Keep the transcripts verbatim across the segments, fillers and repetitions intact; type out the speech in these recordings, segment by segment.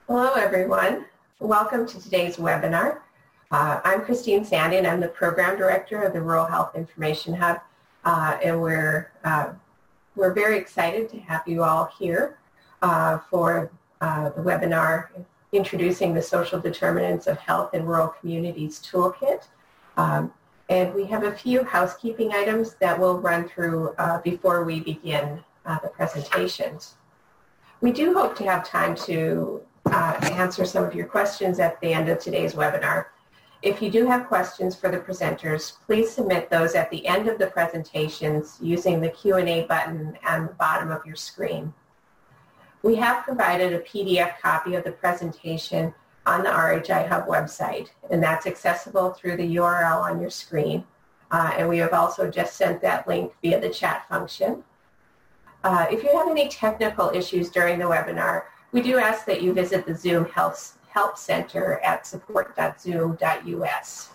Hello, everyone. Welcome to today's webinar. Uh, I'm Christine Sandy, and I'm the Program Director of the Rural Health Information Hub, uh, and we're, uh, we're very excited to have you all here uh, for uh, the webinar introducing the Social Determinants of Health in Rural Communities Toolkit. Um, and we have a few housekeeping items that we'll run through uh, before we begin uh, the presentations. We do hope to have time to uh, answer some of your questions at the end of today's webinar. If you do have questions for the presenters, please submit those at the end of the presentations using the Q and A button on the bottom of your screen. We have provided a P D F copy of the presentation on the R H I Hub website, and that's accessible through the U R L on your screen. Uh, and we have also just sent that link via the chat function. Uh, if you have any technical issues during the webinar, we do ask that you visit the Zoom Health Help Center at support dot zoom dot U S.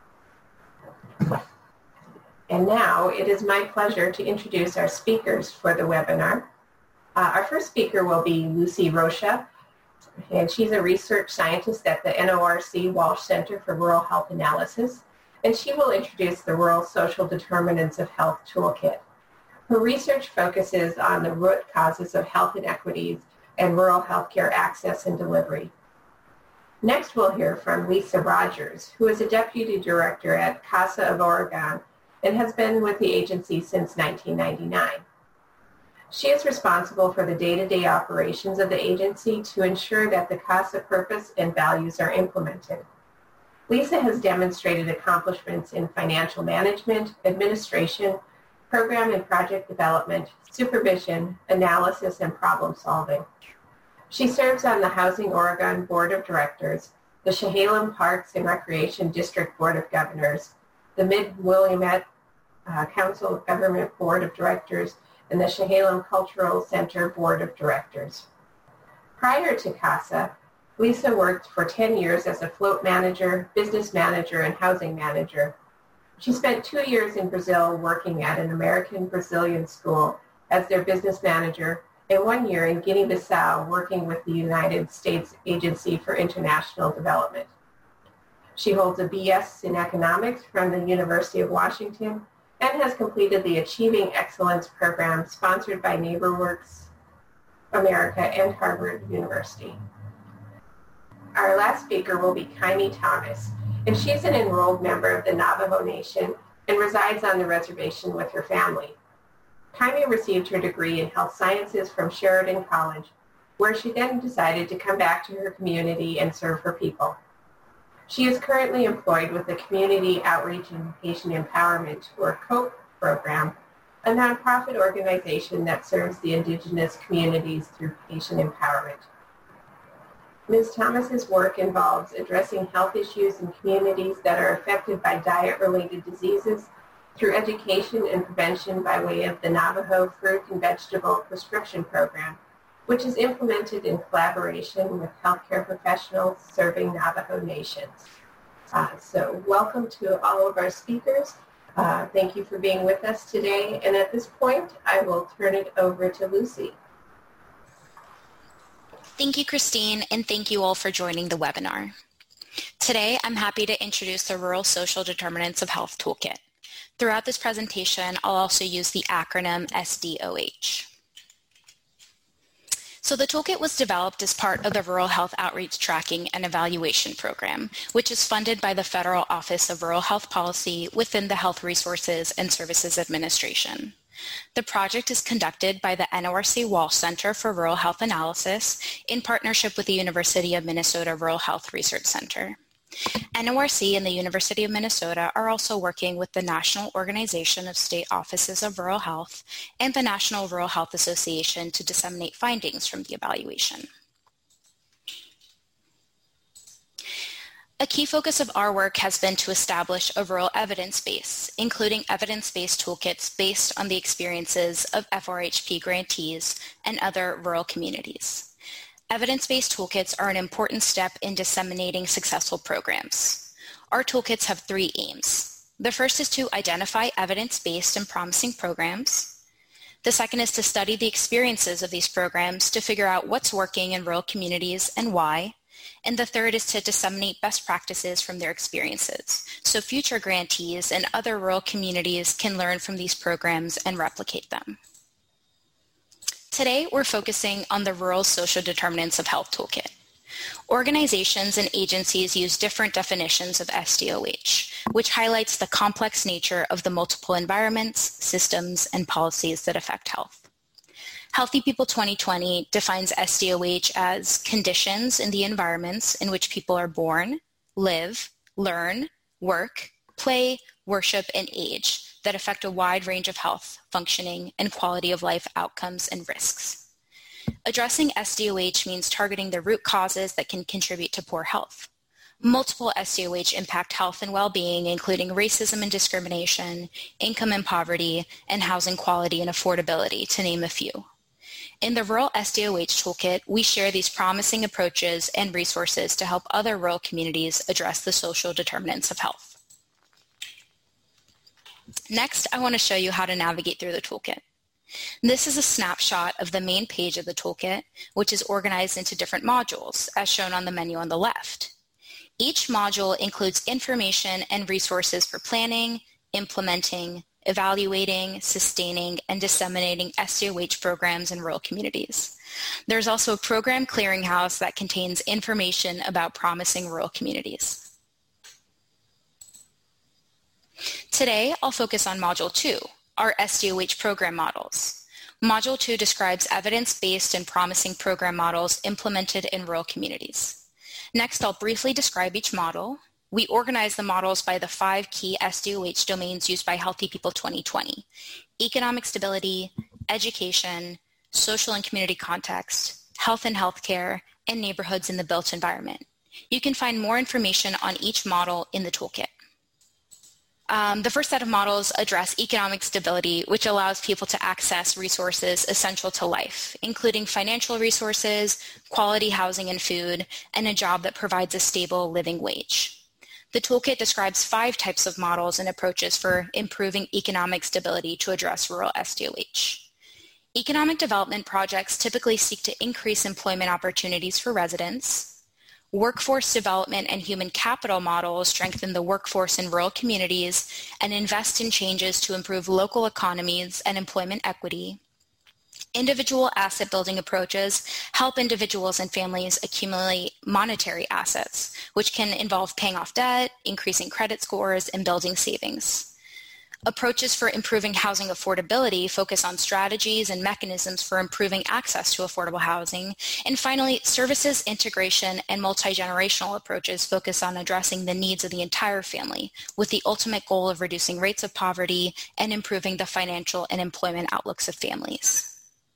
And now it is my pleasure to introduce our speakers for the webinar. Uh, our first speaker will be Lucy Rocha, and she's a research scientist at the N O R C Walsh Center for Rural Health Analysis, and she will introduce the Rural Social Determinants of Health Toolkit. Her research focuses on the root causes of health inequities and rural healthcare access and delivery. Next, we'll hear from Lisa Rogers, who is a deputy director at CASA of Oregon and has been with the agency since nineteen ninety-nine. She is responsible for the day-to-day operations of the agency to ensure that the CASA purpose and values are implemented. Lisa has demonstrated accomplishments in financial management, administration, program and project development, supervision, analysis, and problem solving. She serves on the Housing Oregon Board of Directors, the Chehalem Parks and Recreation District Board of Governors, the Mid-Willamette uh, Council of Government Board of Directors, and the Chehalem Cultural Center Board of Directors. Prior to CASA, Lisa worked for ten years as a float manager, business manager, and housing manager. She spent two years in Brazil working at an American-Brazilian school as their business manager, and one year in Guinea-Bissau working with the United States Agency for International Development. She holds a B S in economics from the University of Washington and has completed the Achieving Excellence program sponsored by NeighborWorks America and Harvard University. Our last speaker will be Kaimi Thomas, and she's an enrolled member of the Navajo Nation and resides on the reservation with her family. Kaimi received her degree in health sciences from Sheridan College, where she then decided to come back to her community and serve her people. She is currently employed with the Community Outreach and Patient Empowerment, or COPE program, a nonprofit organization that serves the indigenous communities through patient empowerment. Miz Thomas's work involves addressing health issues in communities that are affected by diet-related diseases through education and prevention by way of the Navajo Fruit and Vegetable Prescription Program, which is implemented in collaboration with healthcare professionals serving Navajo nations. Uh, so welcome to all of our speakers. Uh, thank you for being with us today. And at this point, I will turn it over to Lucy. Thank you, Christine, and thank you all for joining the webinar. Today, I'm happy to introduce the Rural Social Determinants of Health Toolkit. Throughout this presentation, I'll also use the acronym S D O H. So the toolkit was developed as part of the Rural Health Outreach Tracking and Evaluation Program, which is funded by the Federal Office of Rural Health Policy within the Health Resources and Services Administration. The project is conducted by the N O R C Walsh Center for Rural Health Analysis in partnership with the University of Minnesota Rural Health Research Center. N O R C and the University of Minnesota are also working with the National Organization of State Offices of Rural Health and the National Rural Health Association to disseminate findings from the evaluation. A key focus of our work has been to establish a rural evidence base, including evidence-based toolkits based on the experiences of F R H P grantees and other rural communities. Evidence-based toolkits are an important step in disseminating successful programs. Our toolkits have three aims. The first is to identify evidence-based and promising programs. The second is to study the experiences of these programs to figure out what's working in rural communities and why. And the third is to disseminate best practices from their experiences, so future grantees and other rural communities can learn from these programs and replicate them. Today, we're focusing on the Rural Social Determinants of Health Toolkit. Organizations and agencies use different definitions of S D O H, which highlights the complex nature of the multiple environments, systems, and policies that affect health. Healthy People twenty twenty defines S D O H as conditions in the environments in which people are born, live, learn, work, play, worship, and age that affect a wide range of health, functioning, and quality of life outcomes and risks. Addressing S D O H means targeting the root causes that can contribute to poor health. Multiple S D O H impact health and well-being, including racism and discrimination, income and poverty, and housing quality and affordability, to name a few. In the Rural S D O H Toolkit, we share these promising approaches and resources to help other rural communities address the social determinants of health. Next, I want to show you how to navigate through the toolkit. This is a snapshot of the main page of the toolkit, which is organized into different modules, as shown on the menu on the left. Each module includes information and resources for planning, implementing, evaluating, sustaining, and disseminating S D O H programs in rural communities. There's also a program clearinghouse that contains information about promising rural communities. Today, I'll focus on Module two, our S D O H program models. Module two describes evidence-based and promising program models implemented in rural communities. Next, I'll briefly describe each model. We organize the models by the five key S D O H domains used by Healthy People twenty twenty: economic stability, education, social and community context, health and healthcare, and neighborhoods in the built environment. You can find more information on each model in the toolkit. Um, the first set of models address economic stability, which allows people to access resources essential to life, including financial resources, quality housing and food, and a job that provides a stable living wage. The toolkit describes five types of models and approaches for improving economic stability to address rural S D O H. Economic development projects typically seek to increase employment opportunities for residents. Workforce development and human capital models strengthen the workforce in rural communities and invest in changes to improve local economies and employment equity. Individual asset building approaches help individuals and families accumulate monetary assets, which can involve paying off debt, increasing credit scores, and building savings. Approaches for improving housing affordability focus on strategies and mechanisms for improving access to affordable housing. And finally, services integration and multi-generational approaches focus on addressing the needs of the entire family, with the ultimate goal of reducing rates of poverty and improving the financial and employment outlooks of families.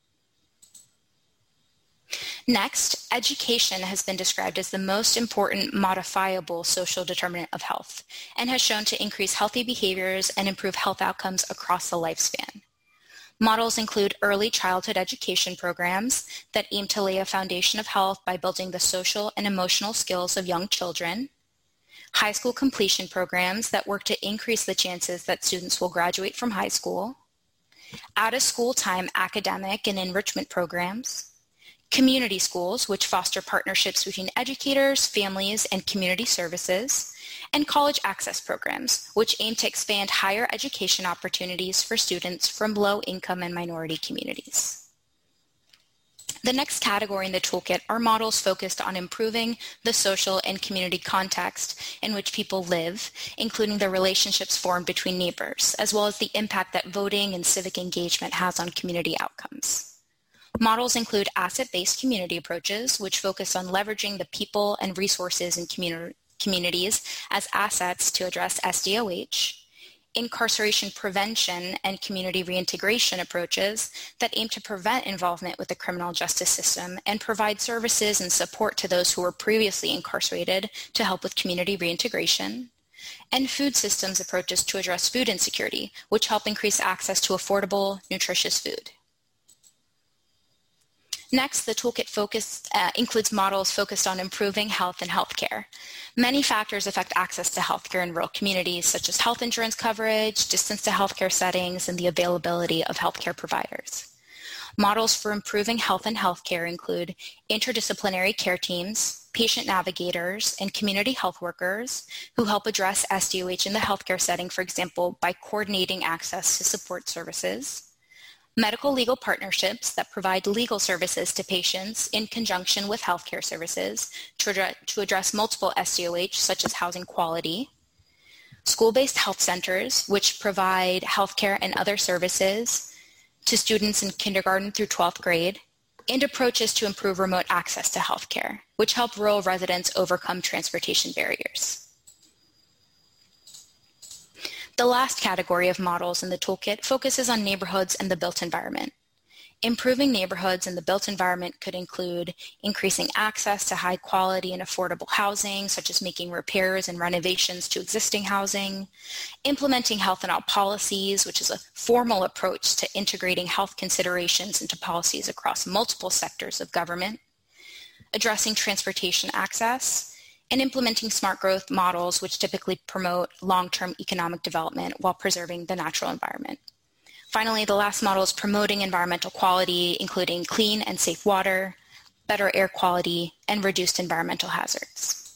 Next, education has been described as the most important modifiable social determinant of health and has shown to increase healthy behaviors and improve health outcomes across the lifespan. Models include early childhood education programs that aim to lay a foundation of health by building the social and emotional skills of young children, high school completion programs that work to increase the chances that students will graduate from high school, out-of-school time academic and enrichment programs, community schools, which foster partnerships between educators, families, and community services, and college access programs, which aim to expand higher education opportunities for students from low-income and minority communities. The next category in the toolkit are models focused on improving the social and community context in which people live, including the relationships formed between neighbors, as well as the impact that voting and civic engagement has on community outcomes. Models include asset-based community approaches, which focus on leveraging the people and resources in communi- communities as assets to address S D O H, incarceration prevention and community reintegration approaches that aim to prevent involvement with the criminal justice system and provide services and support to those who were previously incarcerated to help with community reintegration, and food systems approaches to address food insecurity, which help increase access to affordable, nutritious food. Next, the toolkit focus, uh, includes models focused on improving health and healthcare. Many factors affect access to healthcare in rural communities, such as health insurance coverage, distance to healthcare settings, and the availability of healthcare providers. Models for improving health and healthcare include interdisciplinary care teams, patient navigators, and community health workers who help address S D O H in the healthcare setting, for example, by coordinating access to support services. Medical legal partnerships that provide legal services to patients in conjunction with healthcare services to address, to address multiple S D O H, such as housing quality. School-based health centers, which provide healthcare and other services to students in kindergarten through twelfth grade, and approaches to improve remote access to healthcare, which help rural residents overcome transportation barriers. The last category of models in the toolkit focuses on neighborhoods and the built environment. Improving neighborhoods and the built environment could include increasing access to high quality and affordable housing, such as making repairs and renovations to existing housing, implementing health and health policies, which is a formal approach to integrating health considerations into policies across multiple sectors of government, addressing transportation access, and implementing smart growth models, which typically promote long-term economic development while preserving the natural environment. Finally, the last model is promoting environmental quality, including clean and safe water, better air quality, and reduced environmental hazards.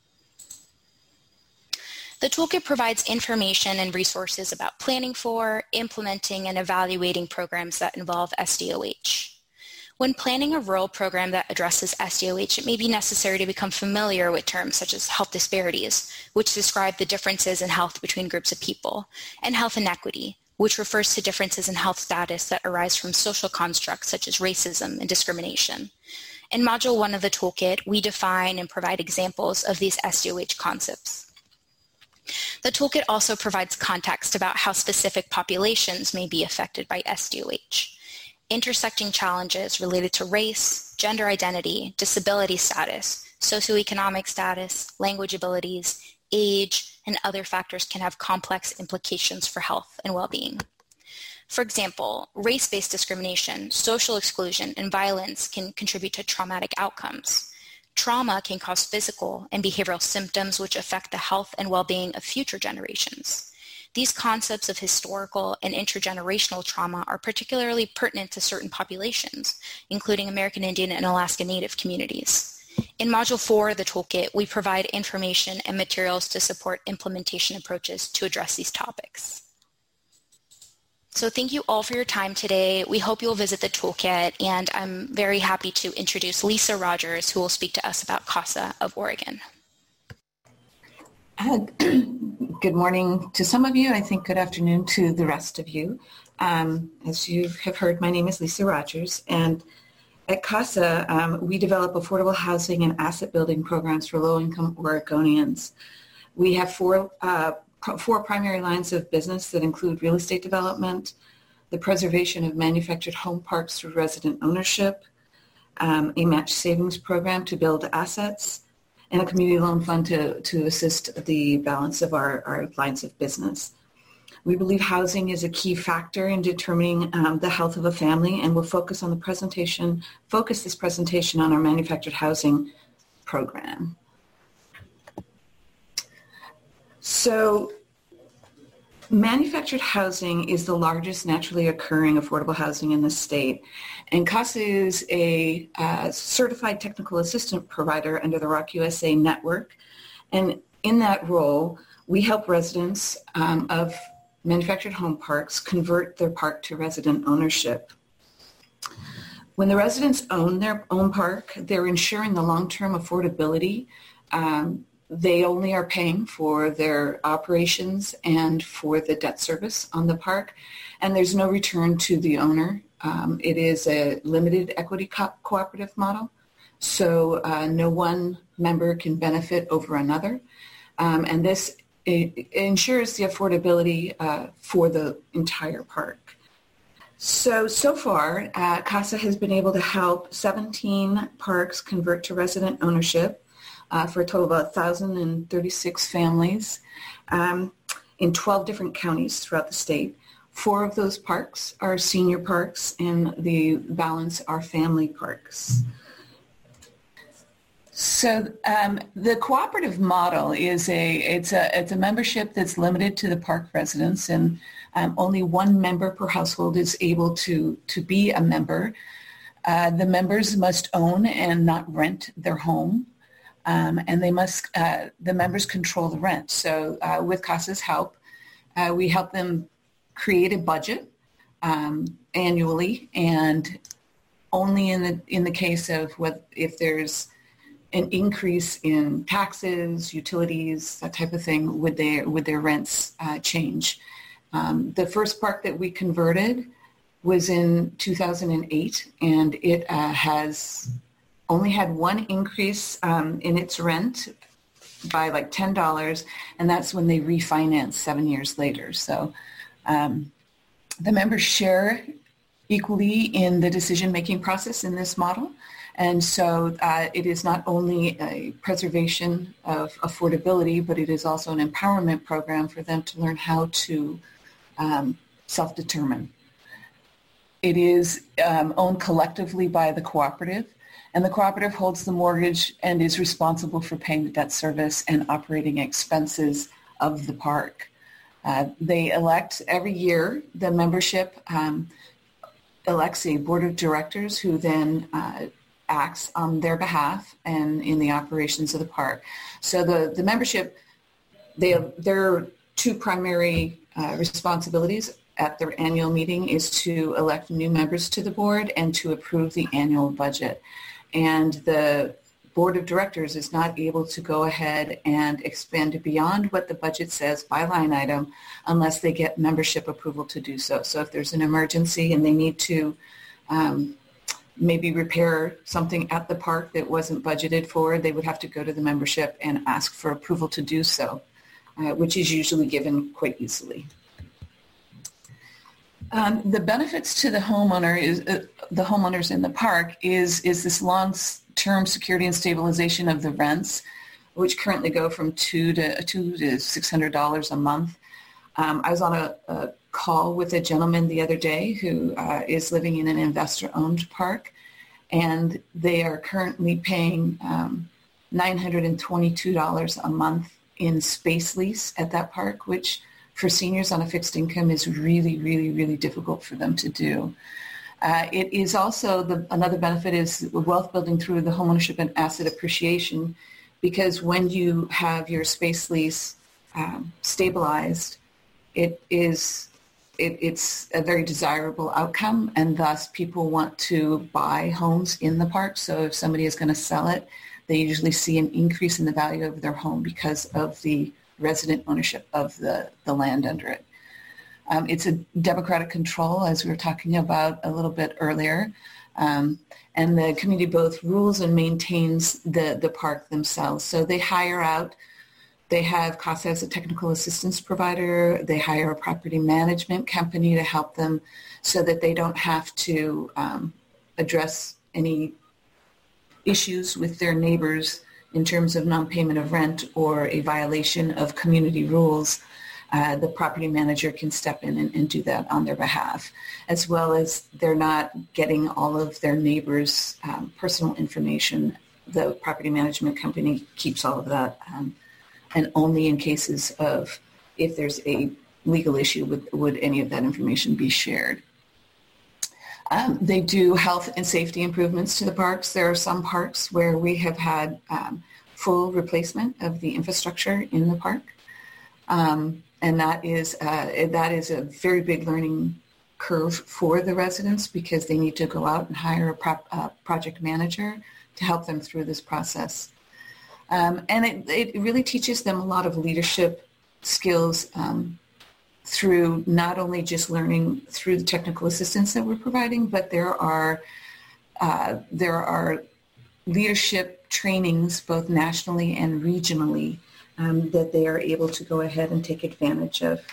The toolkit provides information and resources about planning for, implementing, and evaluating programs that involve S D O H. When planning a rural program that addresses S D O H, it may be necessary to become familiar with terms such as health disparities, which describe the differences in health between groups of people, and health inequity, which refers to differences in health status that arise from social constructs such as racism and discrimination. In Module one of the toolkit, we define and provide examples of these S D O H concepts. The toolkit also provides context about how specific populations may be affected by S D O H. Intersecting challenges related to race, gender identity, disability status, socioeconomic status, language abilities, age, and other factors can have complex implications for health and well-being. For example, race-based discrimination, social exclusion, and violence can contribute to traumatic outcomes. Trauma can cause physical and behavioral symptoms which affect the health and well-being of future generations. These concepts of historical and intergenerational trauma are particularly pertinent to certain populations, including American Indian and Alaska Native communities. In Module four of the toolkit, we provide information and materials to support implementation approaches to address these topics. So thank you all for your time today. We hope you'll visit the toolkit, and I'm very happy to introduce Lisa Rogers, who will speak to us about CASA of Oregon. Uh, good morning to some of you. I think good afternoon to the rest of you. Um, as you have heard, my name is Lisa Rogers, and at CASA, um, we develop affordable housing and asset building programs for low-income Oregonians. We have four, uh, pr- four primary lines of business that include real estate development, the preservation of manufactured home parks through resident ownership, um, a match savings program to build assets, and a community loan fund to, to assist the balance of our, our lines of business. We believe housing is a key factor in determining um, the health of a family, and we'll focus on the presentation, focus this presentation on our manufactured housing program. So manufactured housing is the largest naturally occurring affordable housing in the state, and CASA is a uh, certified technical assistant provider under the Rock U S A network, and in that role, we help residents um, of manufactured home parks convert their park to resident ownership. When the residents own their own park, they're ensuring the long-term affordability. Um, they only are paying for their operations and for the debt service on the park, and there's no return to the owner. Um, it is a limited equity co- cooperative model, so uh, no one member can benefit over another, um, and this It ensures the affordability uh, for the entire park. So, so far, uh, CASA has been able to help seventeen parks convert to resident ownership uh, for a total of one thousand thirty-six families um, in twelve different counties throughout the state. Four of those parks are senior parks, and the balance are family parks. So um, the cooperative model is a it's a it's a membership that's limited to the park residents, and um, only one member per household is able to to be a member. Uh, the members must own and not rent their home, um, and they must uh, the members control the rent. So uh, with CASA's help, uh, we help them create a budget um, annually, and only in the in the case of what if there's an increase in taxes, utilities, that type of thing, would their would their rents uh, change. Um, the first park that we converted was in two thousand eight, and it uh, has only had one increase um, in its rent by like ten dollars, and that's when they refinanced seven years later. So um, the members share equally in the decision-making process in this model. And so uh, it is not only a preservation of affordability, but it is also an empowerment program for them to learn how to um, self-determine. It is um, owned collectively by the cooperative, and the cooperative holds the mortgage and is responsible for paying the debt service and operating expenses of the park. Uh, they elect every year, the membership um, elects a board of directors who then uh, acts on their behalf and in the operations of the park. So the, the membership, they their two primary uh, responsibilities at their annual meeting is to elect new members to the board and to approve the annual budget. And the board of directors is not able to go ahead and expend beyond what the budget says by line item unless they get membership approval to do so. So if there's an emergency and they need to um, maybe repair something at the park that wasn't budgeted for, they would have to go to the membership and ask for approval to do so, uh, which is usually given quite easily. Um, the benefits to the homeowner is uh, the homeowners in the park is is this long-term security and stabilization of the rents, which currently go from two to two to six hundred dollars a month. Um, I was on a, a call with a gentleman the other day who uh, is living in an investor-owned park, and they are currently paying um, nine hundred twenty-two dollars a month in space lease at that park, which for seniors on a fixed income is really, really, really difficult for them to do. Uh, it is also, the, another benefit is wealth building through the homeownership and asset appreciation, because when you have your space lease um, stabilized, it is it, it's a very desirable outcome, and thus people want to buy homes in the park. So if somebody is going to sell it, they usually see an increase in the value of their home because of the resident ownership of the, the land under it. Um, it's a democratic control, as we were talking about a little bit earlier, um, and the community both rules and maintains the, the park themselves. So they hire out, they have CASA as a technical assistance provider, they hire a property management company to help them so that they don't have to um, address any issues with their neighbors in terms of non-payment of rent or a violation of community rules. Uh, the property manager can step in and, and do that on their behalf, as well as they're not getting all of their neighbors' um, personal information. The property management company keeps all of that, um, and only in cases of if there's a legal issue would, would any of that information be shared. Um, they do health and safety improvements to the parks. There are some parks where we have had um, full replacement of the infrastructure in the park. Um, and that is, uh, that is a very big learning curve for the residents because they need to go out and hire a pro- uh, project manager to help them through this process. Um, and it, it really teaches them a lot of leadership skills um, through not only just learning through the technical assistance that we're providing, but there are uh, there are leadership trainings both nationally and regionally um, that they are able to go ahead and take advantage of.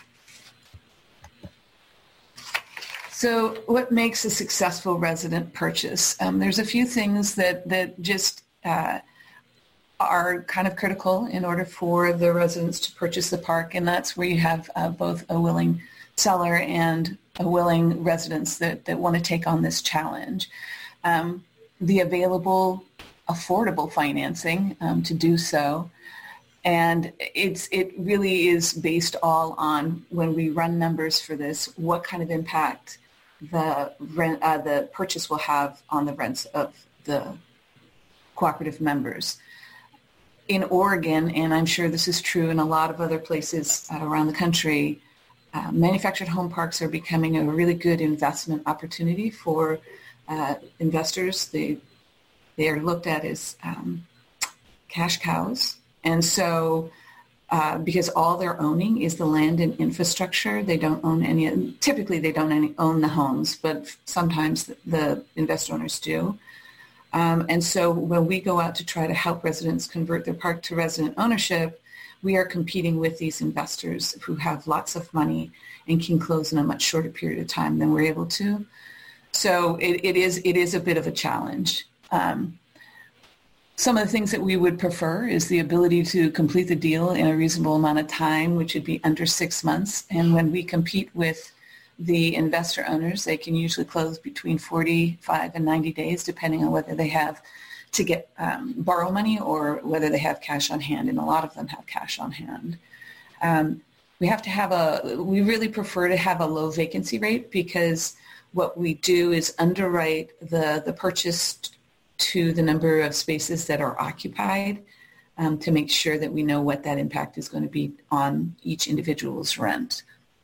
So what makes a successful resident purchase? Um, there's a few things that, that just uh, are kind of critical in order for the residents to purchase the park, and that's where you have uh, both a willing seller and a willing residents that, that want to take on this challenge. Um, the available affordable financing um, to do so. And it's it really is based all on, when we run numbers for this, what kind of impact the rent, uh, the purchase will have on the rents of the cooperative members. In Oregon, and I'm sure this is true in a lot of other places uh, around the country, uh, manufactured home parks are becoming a really good investment opportunity for uh, investors. They they are looked at as um, cash cows. And so uh, because all they're owning is the land and infrastructure, they don't own any, typically they don't any, own the homes, but sometimes the, the investor owners do. Um, and so when we go out to try to help residents convert their park to resident ownership, we are competing with these investors who have lots of money and can close in a much shorter period of time than we're able to. So it, it is it is a bit of a challenge. Um, some of the things that we would prefer is the ability to complete the deal in a reasonable amount of time, which would be under six months. And when we compete with the investor owners, they can usually close between forty-five and ninety days, depending on whether they have to get um, borrow money or whether they have cash on hand. And a lot of them have cash on hand. Um, we have to have a, we really prefer to have a low vacancy rate, because what we do is underwrite the, the purchase to the number of spaces that are occupied um, to make sure that we know what that impact is going to be on each individual's rent.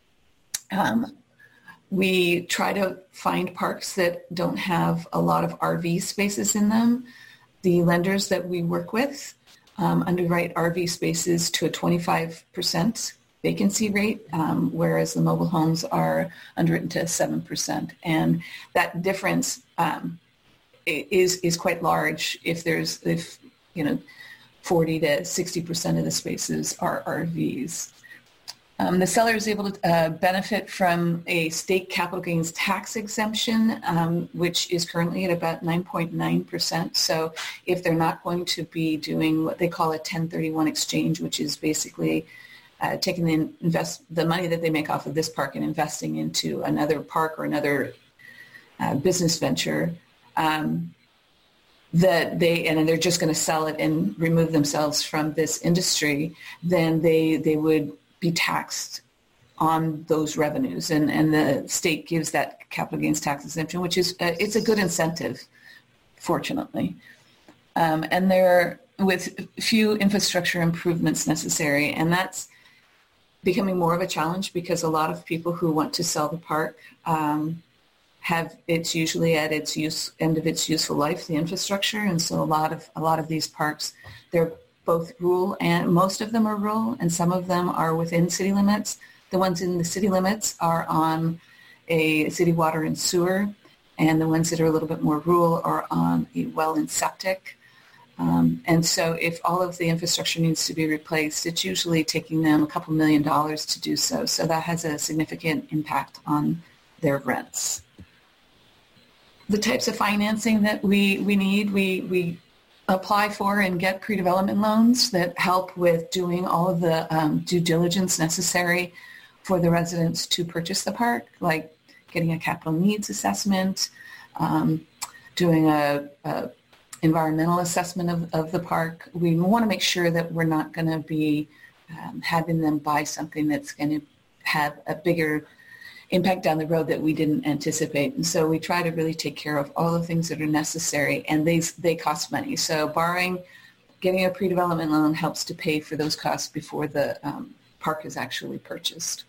Um, we try to find parks that don't have a lot of R V spaces in them. The lenders that we work with um, underwrite R V spaces to a twenty-five percent vacancy rate, um, whereas the mobile homes are underwritten to seven percent. And that difference um, is is quite large if there's, if, you know, forty to sixty percent of the spaces are R Vs. Um, the seller is able to uh, benefit from a state capital gains tax exemption, um, which is currently at about nine point nine percent. So if they're not going to be doing what they call a ten thirty-one exchange, which is basically uh, taking the, invest, the money that they make off of this park and investing into another park or another uh, business venture, um, that they, and they're just going to sell it and remove themselves from this industry, then they, they would be taxed on those revenues, and, and the state gives that capital gains tax exemption, which is uh, it's a good incentive, fortunately. Um, and there, with few infrastructure improvements necessary, and that's becoming more of a challenge because a lot of people who want to sell the park um, have, it's usually at its use end of its useful life, the infrastructure, and so a lot of a lot of these parks, they're both rural, and most of them are rural, and some of them are within city limits. The ones in the city limits are on a city water and sewer, and the ones that are a little bit more rural are on a well and septic. Um, and so if all of the infrastructure needs to be replaced, it's usually taking them a couple million dollars to do so. So that has a significant impact on their rents. The types of financing that we, we need, we, we apply for and get pre-development loans that help with doing all of the um, due diligence necessary for the residents to purchase the park, like getting a capital needs assessment, um, doing a, a environmental assessment of, of the park. We want to make sure that we're not going to be um, having them buy something that's going to have a bigger impact down the road that we didn't anticipate. And so we try to really take care of all the things that are necessary, and they they cost money. So borrowing, getting a pre-development loan helps to pay for those costs before the um, park is actually purchased.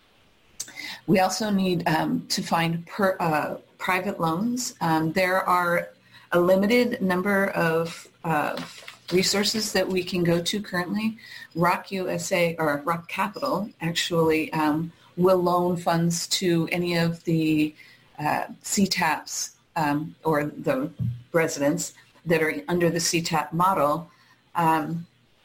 We also need um, to find per, uh, private loans. Um, there are a limited number of uh, resources that we can go to currently. Rock U S A, or Rock Capital, actually um, will loan funds to any of the uh, C TAPs um, or the residents that are under the C TAP model, um,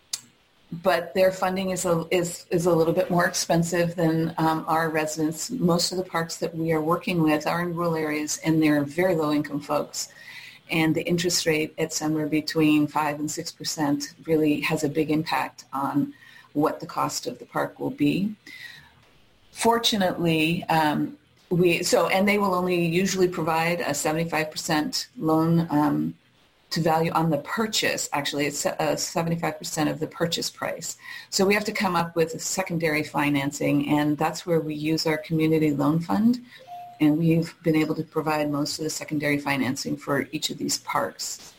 but their funding is a, is, is a little bit more expensive than um, our residents. Most of the parks that we are working with are in rural areas, and they're very low-income folks. And the interest rate at somewhere between five and six percent really has a big impact on what the cost of the park will be. fortunately, um, we so and they will only usually provide a seventy-five percent loan um, to value on the purchase. Actually, it's uh, seventy-five percent of the purchase price. So we have to come up with a secondary financing, and that's where we use our community loan fund, and we've been able to provide most of the secondary financing for each of these parks.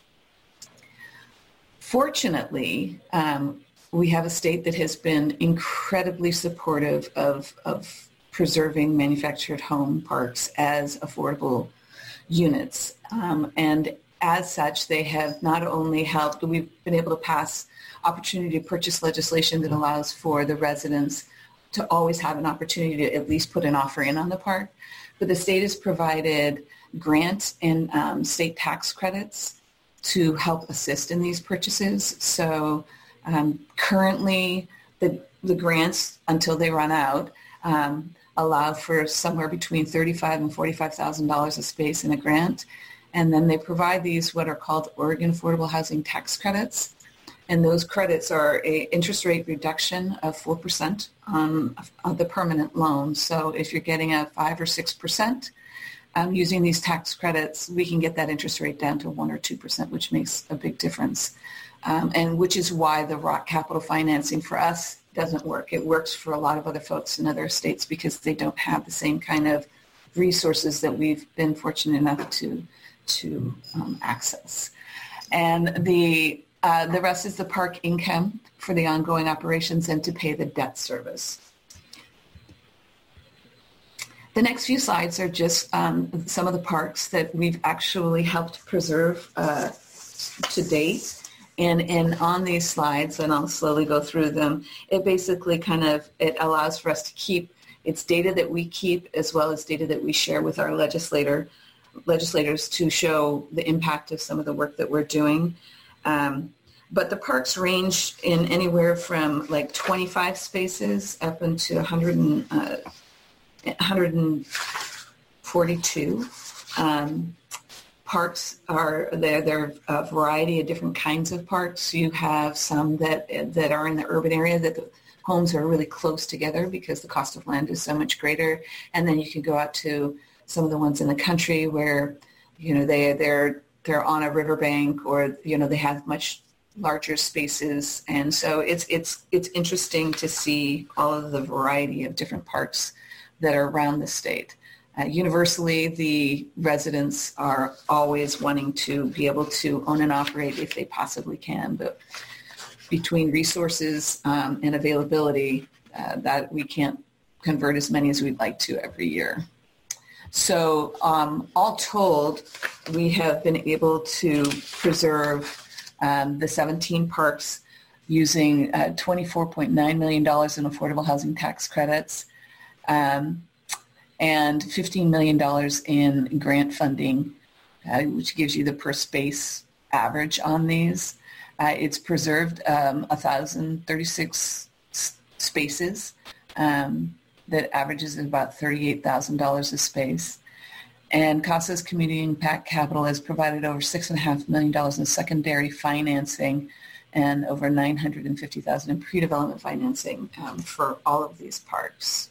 Fortunately, um, we have a state that has been incredibly supportive of, of preserving manufactured home parks as affordable units. Um, and as such, they have not only helped, we've been able to pass opportunity to purchase legislation that allows for the residents to always have an opportunity to at least put an offer in on the park. But the state has provided grant and um, state tax credits to help assist in these purchases. So um, currently, the, the grants, until they run out, um, allow for somewhere between thirty-five thousand dollars and forty-five thousand dollars a space in a grant. And then they provide these what are called Oregon Affordable Housing Tax Credits. And those credits are an interest rate reduction of four percent on, on the permanent loan. So if you're getting a five or six percent um, using these tax credits, we can get that interest rate down to one or two percent, which makes a big difference. Um, and which is why the R O C capital financing for us doesn't work. It works for a lot of other folks in other states because they don't have the same kind of resources that we've been fortunate enough to to um, access. And the uh, the rest is the park income for the ongoing operations and to pay the debt service. The next few slides are just um, some of the parks that we've actually helped preserve uh, to date. And, and on these slides, and I'll slowly go through them, it basically kind of, it allows for us to keep, it's data that we keep as well as data that we share with our legislator, legislators to show the impact of some of the work that we're doing. Um, but the parks range in anywhere from like twenty-five spaces up into one hundred, uh, one hundred forty-two. Um, Parks are there. There are a variety of different kinds of parks. You have some that that are in the urban area that the homes are really close together because the cost of land is so much greater. And then you can go out to some of the ones in the country where, you know, they they're they're on a riverbank or, you know, they have much larger spaces. And so it's it's it's interesting to see all of the variety of different parks that are around the state. Uh, universally, the residents are always wanting to be able to own and operate if they possibly can, but between resources um, and availability, uh, that we can't convert as many as we'd like to every year. So um, all told, we have been able to preserve um, the seventeen parks using uh, twenty-four point nine million dollars in affordable housing tax credits. Um, and fifteen million dollars in grant funding, uh, which gives you the per space average on these. Uh, it's preserved um, one thousand thirty-six s- spaces um, that averages about thirty-eight thousand dollars a space. And CASA's Community Impact Capital has provided over six point five million dollars in secondary financing and over nine hundred fifty thousand dollars in pre-development financing um, for all of these parks.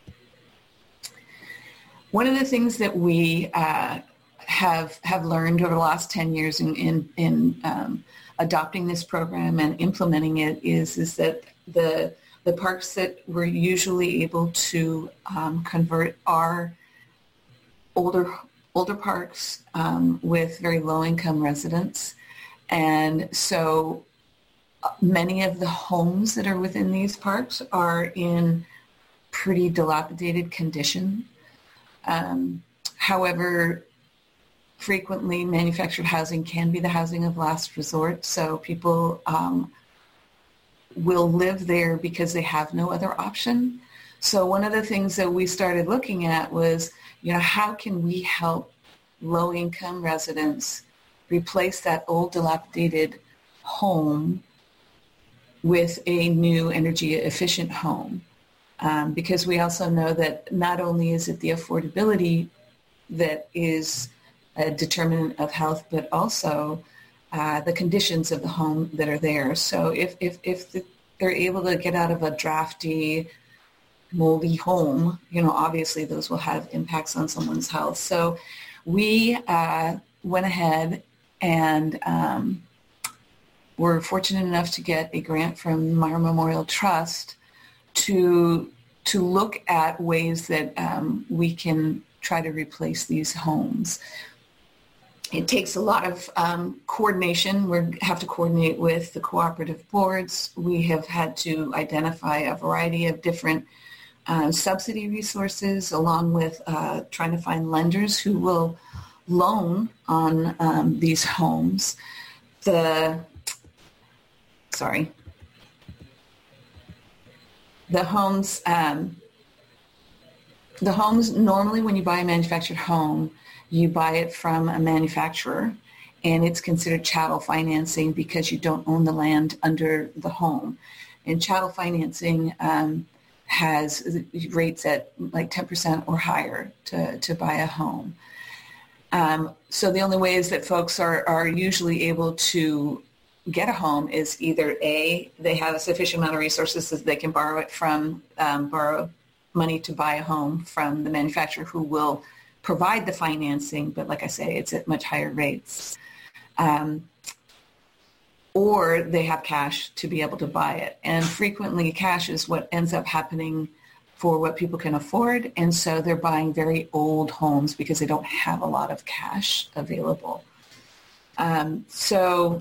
One of the things that we uh, have have learned over the last ten years in in, in um, adopting this program and implementing it is is that the the parks that we're usually able to um, convert are older older parks um, with very low income residents, and so many of the homes that are within these parks are in pretty dilapidated condition. Um, however, frequently manufactured housing can be the housing of last resort, so people um, will live there because they have no other option. So one of the things that we started looking at was, you know, how can we help low-income residents replace that old dilapidated home with a new energy-efficient home? Um, because we also know that not only is it the affordability that is a determinant of health, but also uh, the conditions of the home that are there. So if if, if the, they're able to get out of a drafty, moldy home, you know, obviously those will have impacts on someone's health. So we uh, went ahead and um, were fortunate enough to get a grant from Meyer Memorial Trust to to look at ways that um, we can try to replace these homes. It takes a lot of um, coordination. We have to coordinate with the cooperative boards. We have had to identify a variety of different uh, subsidy resources, along with uh, trying to find lenders who will loan on um, these homes. The, sorry, the homes, um, the homes, normally when you buy a manufactured home, you buy it from a manufacturer, and it's considered chattel financing because you don't own the land under the home. And chattel financing um, has rates at like ten percent or higher to, to buy a home. Um, so the only ways that folks are, are usually able to get a home is either A, they have a sufficient amount of resources so that they can borrow it from, um, borrow money to buy a home from the manufacturer who will provide the financing, but like I say, it's at much higher rates. Um, or they have cash to be able to buy it. And frequently cash is what ends up happening for what people can afford. And so they're buying very old homes because they don't have a lot of cash available. Um, so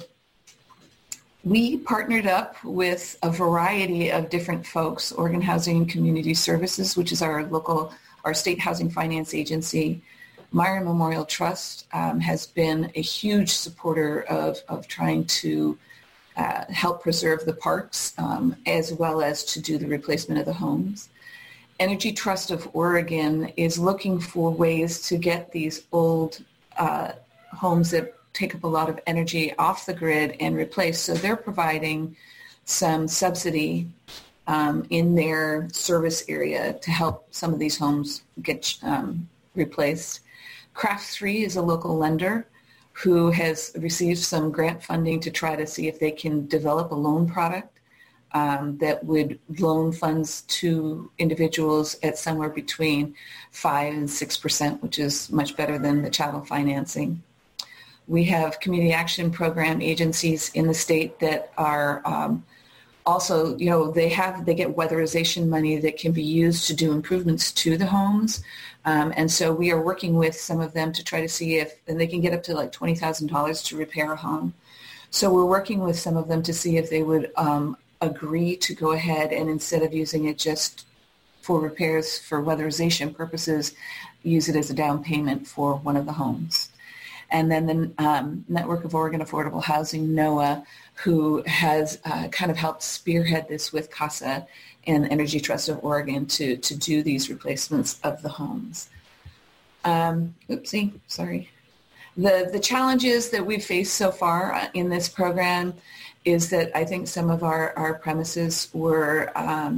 we partnered up with a variety of different folks, Oregon Housing and Community Services, which is our local Our state housing finance agency. Meyer Memorial Trust um, has been a huge supporter of, of trying to uh, help preserve the parks um, as well as to do the replacement of the homes. Energy Trust of Oregon is looking for ways to get these old uh, homes that take up a lot of energy off the grid and replaced. So they're providing some subsidy Um, in their service area to help some of these homes get um, replaced. Craft three is a local lender who has received some grant funding to try to see if they can develop a loan product um, that would loan funds to individuals at somewhere between five and six percent, which is much better than the chattel financing. We have community action program agencies in the state that are um, Also, you know, they have, they get weatherization money that can be used to do improvements to the homes. Um, and so we are working with some of them to try to see if, and they can get up to like twenty thousand dollars to repair a home. So we're working with some of them to see if they would um, agree to go ahead and instead of using it just for repairs for weatherization purposes, use it as a down payment for one of the homes. And then the um, Network of Oregon Affordable Housing, NOAA, who has uh, kind of helped spearhead this with CASA and Energy Trust of Oregon to, to do these replacements of the homes. Um, oopsie, sorry. The, the challenges that we've faced so far in this program is that I think some of our, our premises were, um,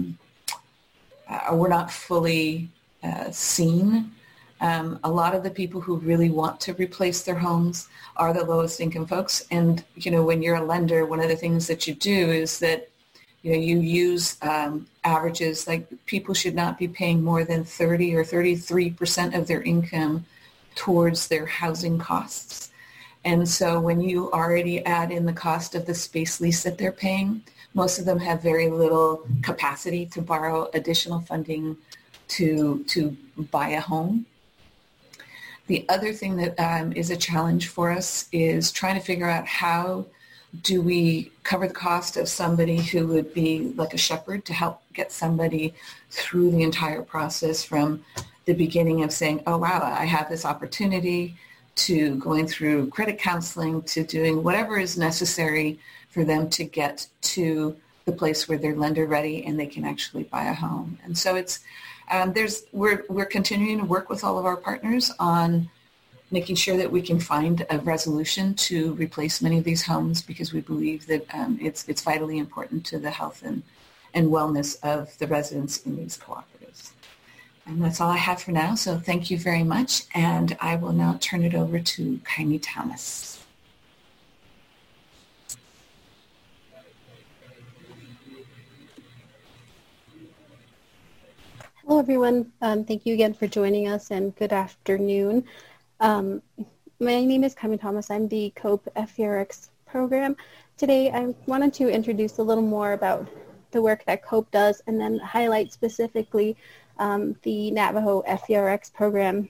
uh, were not fully uh, seen. Um, a lot of the people who really want to replace their homes are the lowest income folks. And, you know, when you're a lender, one of the things that you do is that, you know, you use um, averages, like people should not be paying more than thirty or thirty-three percent of their income towards their housing costs. And so when you already add in the cost of the space lease that they're paying, most of them have very little capacity to borrow additional funding to, to buy a home. The other thing that um, is a challenge for us is trying to figure out how do we cover the cost of somebody who would be like a shepherd to help get somebody through the entire process from the beginning of saying, oh, wow, I have this opportunity, to going through credit counseling, to doing whatever is necessary for them to get to the place where they're lender ready and they can actually buy a home. And so it's Um, there's we're we're continuing to work with all of our partners on making sure that we can find a resolution to replace many of these homes because we believe that um, it's it's vitally important to the health and, and wellness of the residents in these cooperatives. And that's all I have for now. So thank you very much, and I will now turn it over to Kaimi Thomas. everyone. Um, thank you again for joining us, and good afternoon. Um, my name is Carmen Thomas. I'm the COPE F E R X program. Today, I wanted to introduce a little more about the work that COPE does, and then highlight specifically um, the Navajo F E R X program.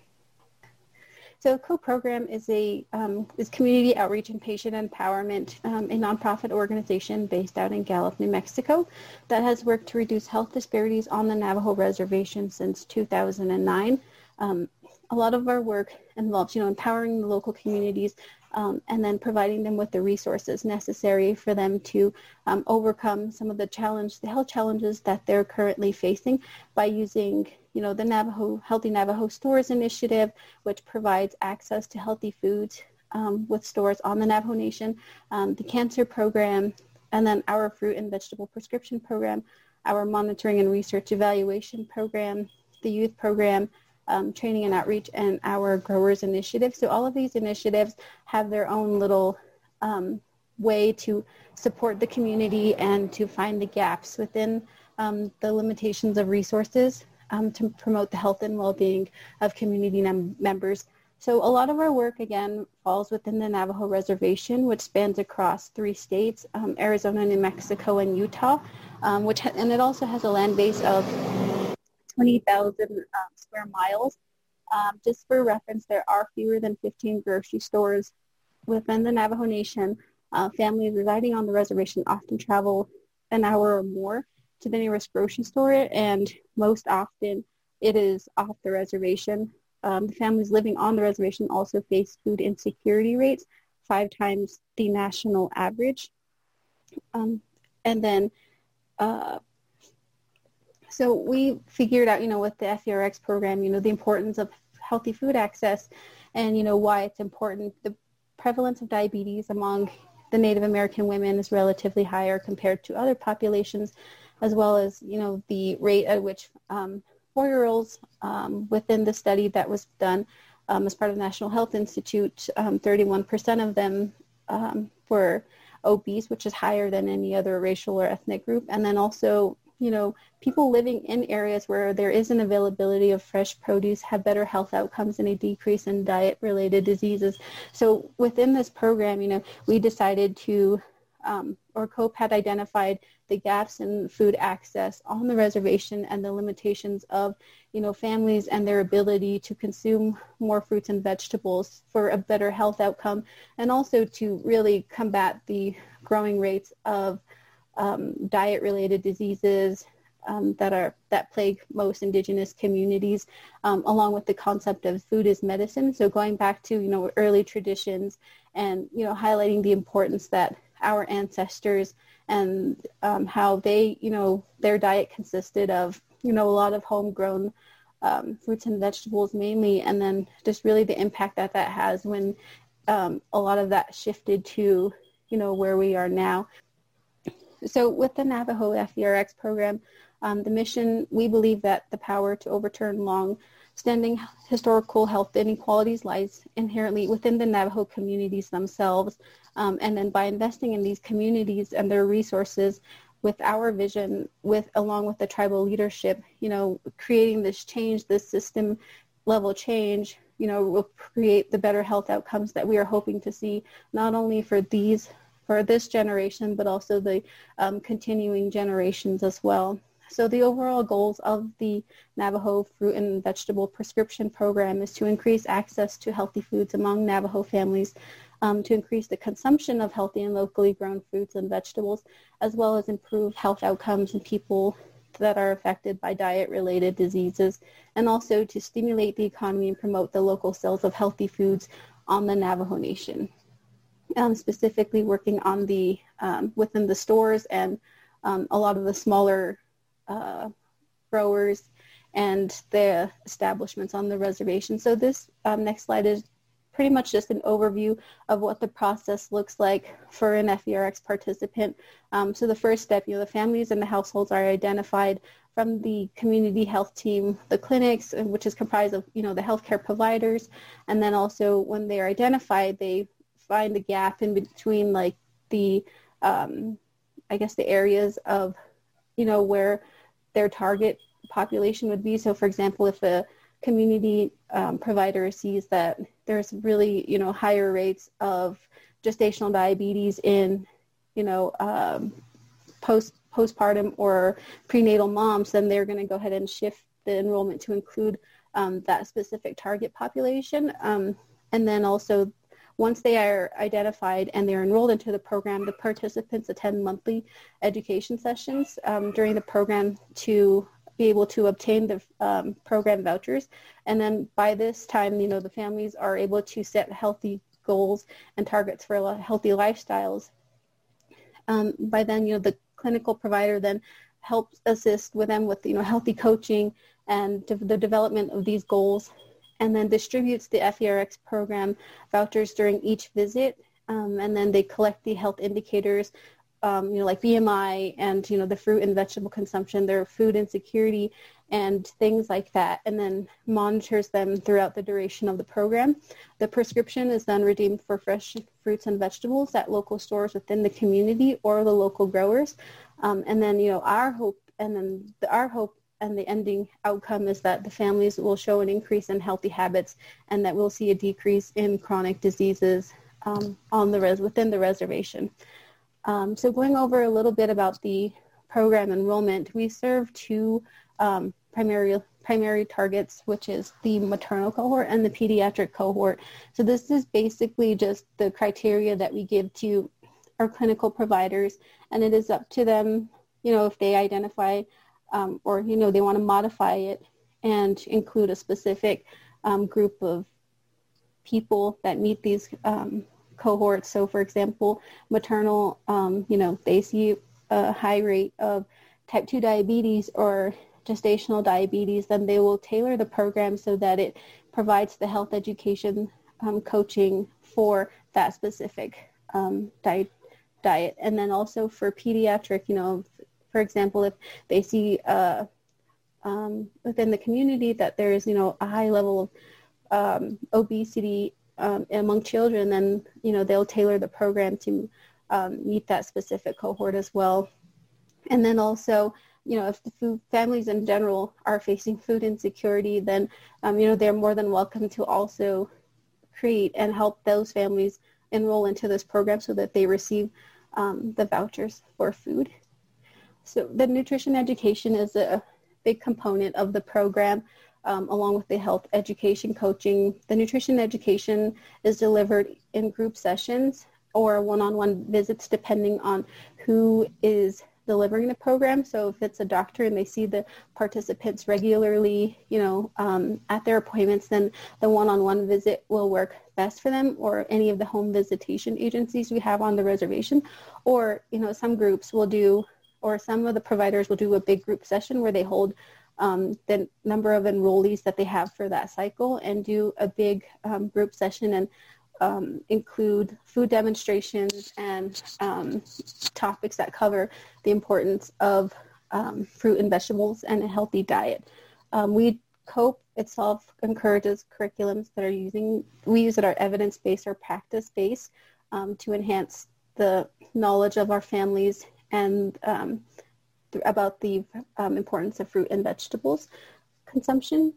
So COPE program is a um, is community outreach and patient empowerment, um, a nonprofit organization based out in Gallup, New Mexico, that has worked to reduce health disparities on the Navajo reservation since two thousand nine. Um, a lot of our work involves, you know, empowering the local communities um, and then providing them with the resources necessary for them to um, overcome some of the challenge, the health challenges that they're currently facing by using, you know, the Navajo Healthy Navajo Stores Initiative, which provides access to healthy foods um, with stores on the Navajo Nation, um, the cancer program, and then our fruit and vegetable prescription program, our monitoring and research evaluation program, the youth program, um, training and outreach, and our growers initiative. So all of these initiatives have their own little um, way to support the community and to find the gaps within um, the limitations of resources Um, to promote the health and well-being of community mem- members. So a lot of our work, again, falls within the Navajo Reservation, which spans across three states, um, Arizona, New Mexico, and Utah, um, which ha- and it also has a land base of twenty thousand um, square miles. Um, just for reference, there are fewer than fifteen grocery stores within the Navajo Nation. Uh, families residing on the reservation often travel an hour or more to the nearest grocery store, and most often it is off the reservation. Um, the families living on the reservation also face food insecurity rates, five times the national average. Um, and then, uh, so we figured out, you know, with the F E R X program, you know, the importance of healthy food access and, you know, why it's important. The prevalence of diabetes among the Native American women is relatively higher compared to other populations, as well as, you know, the rate at which um, four-year-olds um, within the study that was done um, as part of the National Health Institute, um, thirty-one percent of them um, were obese, which is higher than any other racial or ethnic group. And then also, you know, people living in areas where there is an availability of fresh produce have better health outcomes and a decrease in diet-related diseases. So within this program, you know, we decided to, um, or COPE had identified the gaps in food access on the reservation and the limitations of, you know, families and their ability to consume more fruits and vegetables for a better health outcome, and also to really combat the growing rates of um, diet-related diseases um, that are that plague most indigenous communities, um, along with the concept of food as medicine. So going back to, you know, early traditions and, you know, highlighting the importance that our ancestors and um, how they, you know, their diet consisted of, you know, a lot of homegrown um, fruits and vegetables mainly, and then just really the impact that that has when um, a lot of that shifted to, you know, where we are now. So with the Navajo F E R X program, um, the mission, we believe that the power to overturn long-standing historical health inequalities lies inherently within the Navajo communities themselves. Um, and then by investing in these communities and their resources with our vision, with along with the tribal leadership, you know, creating this change, this system level change, you know, will create the better health outcomes that we are hoping to see, not only for these, for this generation, but also the um, continuing generations as well. So the overall goals of the Navajo Fruit and Vegetable Prescription Program is to increase access to healthy foods among Navajo families, um, to increase the consumption of healthy and locally grown fruits and vegetables, as well as improve health outcomes in people that are affected by diet-related diseases, and also to stimulate the economy and promote the local sales of healthy foods on the Navajo Nation. Um, specifically working on the um, within the stores and um, a lot of the smaller uh, growers and the establishments on the reservation. So this um, next slide is pretty much just an overview of what the process looks like for an F E R X participant. Um, so the first step, you know, the families and the households are identified from the community health team, the clinics, which is comprised of, you know, the healthcare providers, and then also when they are identified, they find the gap in between, like the, um, I guess the areas of, you know, where their target population would be. So, for example, if a community um, provider sees that there's really, you know, higher rates of gestational diabetes in, you know, um, post postpartum or prenatal moms, then they're going to go ahead and shift the enrollment to include um, that specific target population. Um, and then also, once they are identified and they're enrolled into the program, the participants attend monthly education sessions um, during the program to be able to obtain the um, program vouchers. And then by this time, you know, the families are able to set healthy goals and targets for healthy lifestyles. Um, by then, you know, the clinical provider then helps assist with them with, you know, healthy coaching and de- the development of these goals, and then distributes the F E R X program vouchers during each visit. Um, and then they collect the health indicators, um, you know, like B M I and, you know, the fruit and vegetable consumption, their food insecurity and things like that, and then monitors them throughout the duration of the program. The prescription is then redeemed for fresh fruits and vegetables at local stores within the community or the local growers. Um, and then, you know, our hope and then the, our hope and the ending outcome is that the families will show an increase in healthy habits and that we'll see a decrease in chronic diseases um, on the res- within the reservation. Um, so going over a little bit about the program enrollment, we serve two um, primary primary targets, which is the maternal cohort and the pediatric cohort. So this is basically just the criteria that we give to our clinical providers, and it is up to them, you know, if they identify um, or, you know, they want to modify it and include a specific um, group of people that meet these um, cohorts. So, for example, maternal, um, you know, they see a high rate of type two diabetes or gestational diabetes, then they will tailor the program so that it provides the health education um, coaching for that specific um, diet. diet. And then also for pediatric, you know, for example, if they see uh, um, within the community that there is, you know, a high level of um, obesity um, among children, then, you know, they'll tailor the program to um, meet that specific cohort as well. And then also, you know, if the food families in general are facing food insecurity, then, um, you know, they're more than welcome to also create and help those families enroll into this program so that they receive um, the vouchers for food. So the nutrition education is a big component of the program, um, along with the health education coaching. The nutrition education is delivered in group sessions or one-on-one visits depending on who is delivering the program. So if it's a doctor and they see the participants regularly, you know, um, at their appointments, then the one-on-one visit will work best for them, or any of the home visitation agencies we have on the reservation. Or, you know, some groups will do, or some of the providers will do a big group session where they hold um, the number of enrollees that they have for that cycle and do a big um, group session and Um, include food demonstrations and um, topics that cover the importance of um, fruit and vegetables and a healthy diet. Um, we COPE itself encourages curriculums that are using, we use that are evidence-based or practice-based um, to enhance the knowledge of our families and um, th- about the um, importance of fruit and vegetables consumption.